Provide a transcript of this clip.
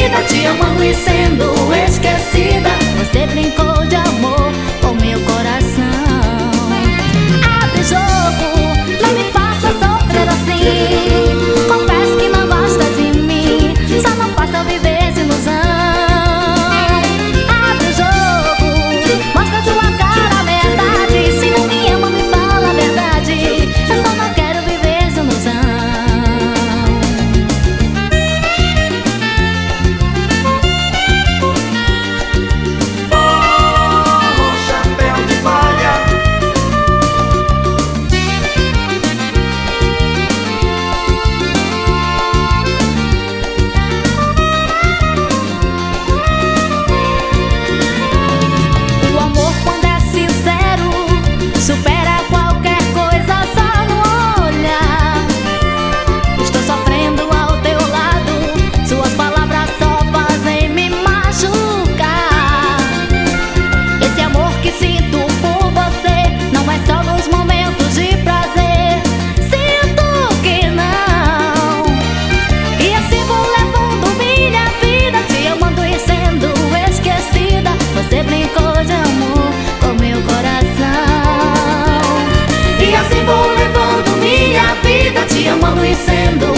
vida, te amando e sendo esquecida. Você brincou de amor com meu coração. Abre jogo, não me faça sofrer assim. Confesso que não gosta de mim, só não faça eu viver de ilusão. Abre jogo, mostra tua cara a verdade. Se não me ama, me fala a verdade. Eu só não quero viver de ilusão. Supera qualquer coisa só no olhar. Estou sofrendo ao teu lado, suas palavras só fazem me machucar. Esse amor que sinto por você não é só nos momentos de prazer. Sinto que não. E assim vou levando minha vida, te amando e sendo esquecida. Você brincou de amor com meu coração. E assim vou levando minha vida, te amando e sendo